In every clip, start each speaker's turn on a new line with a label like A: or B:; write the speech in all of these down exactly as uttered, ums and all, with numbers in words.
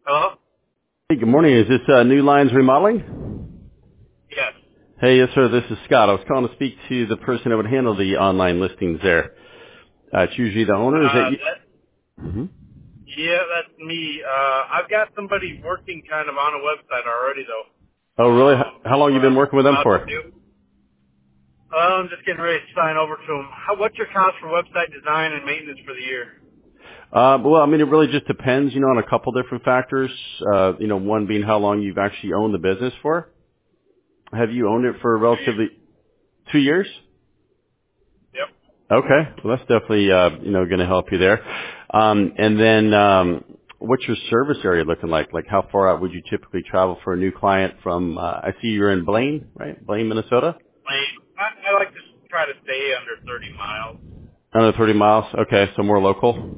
A: Hello?
B: Hey, good morning. Is this uh, New Lines Remodeling?
A: Yes.
B: Hey, yes, sir. This is Scott. I was calling to speak to the person that would handle the online listings there. Uh, it's usually the owner. Is that
A: Uh,
B: you?
A: that,
B: hmm
A: yeah, that's me. Uh, I've got somebody working kind of on a website already, though.
B: Oh, really? How,
A: Um,
B: how long you
A: what
B: been
A: I'm
B: working with them
A: about to
B: for?
A: do. Uh, I'm just getting ready to sign over to him. How, what's your cost for website design and maintenance for the year?
B: Uh, well, I mean, it really just depends, you know, on a couple different factors. Uh, you know, one being how long you've actually owned the business for. Have you owned it for
A: Two years.
B: relatively two years?
A: Yep.
B: Okay. Well, that's definitely, uh, you know, going to help you there. Um, and then, um, what's your service area looking like? Like how far out would you typically travel for a new client from, uh, I see you're in Blaine, right? Blaine, Minnesota?
A: Lane. I, I like to try to stay under thirty miles.
B: Under thirty miles. Okay. So more local.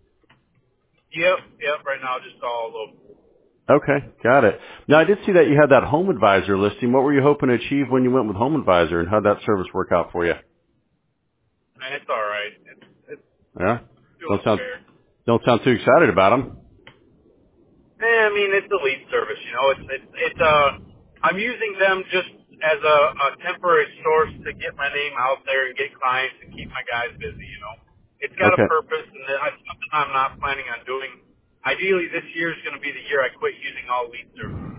A: Yep. Yep. Right now, just all local.
B: Okay. Got it. Now I did see that you had that Home Advisor listing. What were you hoping to achieve when you went with Home Advisor, and how'd that service work out for you?
A: And it's all right. It's, it's
B: Yeah.
A: doing
B: Don't sound,
A: fair.
B: don't sound too excited about them.
A: Eh, I mean, it's a lead service, you know. It's it's it's uh, I'm using them just as a, a temporary source to get my name out there and get clients and keep my guys busy, you know. It's got a
B: Okay.
A: purpose, and it's something I'm not planning on doing. Ideally, this year is going to be the year I quit using all lead services.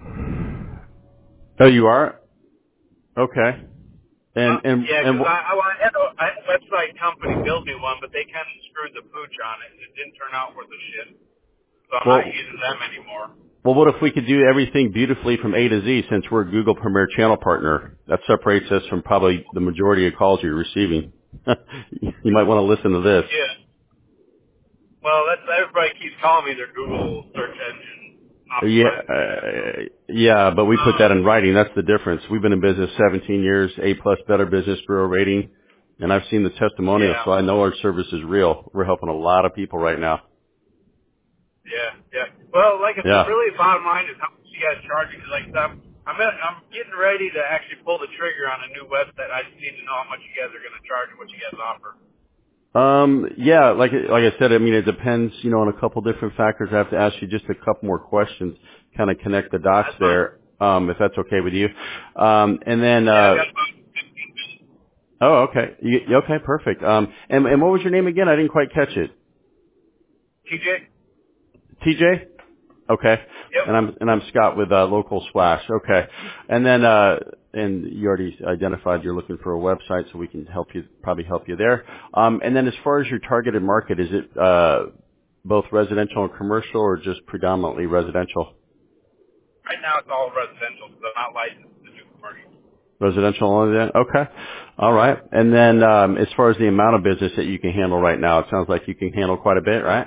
B: Oh, you are? Okay. And,
A: Uh,
B: and,
A: yeah,
B: and
A: because
B: what?
A: I, I, I had a, I had a website company build me one, but they kind of screwed the pooch on it, and it didn't turn out worth a shit. So I'm not
B: Well,
A: using them anymore.
B: Well, what if we could do everything beautifully from A to Z since we're a Google Premier Channel partner? That separates us from probably the majority of calls you're receiving. You might want to listen to this.
A: Yeah. Well, that's everybody keeps calling me their Google search engine
B: Yeah,
A: optimized guy. So,
B: uh, yeah, but we put
A: um,
B: that in writing. That's the difference. We've been in business seventeen years, A plus Better Business Bureau rating, and I've seen the testimonials,
A: yeah,
B: so I know our service is real. We're helping a lot of people right now.
A: yeah, yeah. Well, like I said,
B: Yeah.
A: really, bottom line is how much you guys charging. Cause like I said, I'm, I'm, at, I'm getting ready to actually pull the trigger on a new website. I just need to know how much you guys are going to charge and what you guys offer.
B: Um, yeah, like like I said, I mean, it depends, you know, on a couple different factors. I have to ask you just a couple more questions, kind of connect the dots
A: That's fine.
B: there, um, if that's okay with you. Um, and then,
A: Yeah, I
B: uh,
A: got about fifteen minutes.
B: oh, okay, you, okay, perfect. Um, and and what was your name again? I didn't quite catch it.
A: T J.
B: T J. Okay.
A: Yep.
B: And I'm and I'm Scott with uh, Local Splash. Okay. And then uh, and you already identified you're looking for a website, so we can help you probably help you there. Um, and then as far as your targeted market, is it uh, both residential and commercial, or just predominantly residential?
A: Right now it's all residential because I'm not licensed to do commercial.
B: Residential only then? Okay. All right. And then um, as far as the amount of business that you can handle right now, it sounds like you can handle quite a bit, right?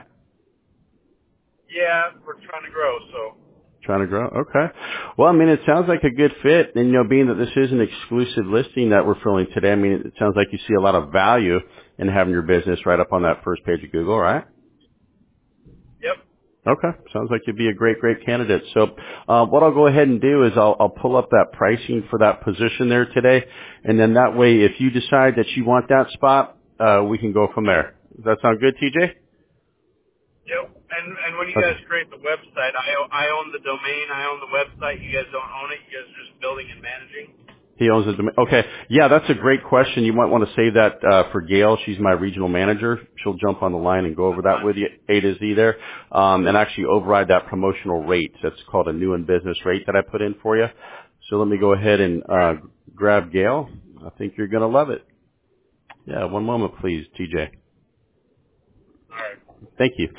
A: Yeah, we're trying to grow, so.
B: Trying to grow? Okay. Well, I mean, it sounds like a good fit. And, you know, being that this is an exclusive listing that we're filling today, I mean, it sounds like you see a lot of value in having your business right up on that first page of Google, right?
A: Yep.
B: Okay. Sounds like you'd be a great, great candidate. So, uh, what I'll go ahead and do is I'll, I'll pull up that pricing for that position there today. And then that way, if you decide that you want that spot, uh, we can go from there. Does that sound good, T J?
A: Yep. And and when you
B: Okay.
A: guys create the website, I own, I own the domain, I own the website. You guys don't own it. You guys are just building and managing.
B: He owns the domain. Okay. Yeah, that's a great question. You might want to save that uh, for Gail. She's my regional manager. She'll jump on the line and go over
A: That's
B: that
A: fine.
B: with you, A to Z there, um, and actually override that promotional rate. That's called a new in business rate that I put in for you. So let me go ahead and
A: All
B: uh,
A: right.
B: grab Gail. I think you're going to love it. Yeah, one moment, please, T J.
A: All right.
B: Thank you.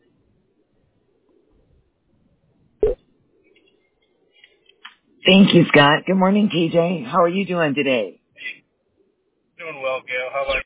B: Thank you, Scott. Good morning, T J. How are you doing today?
A: Doing well, Gail. How about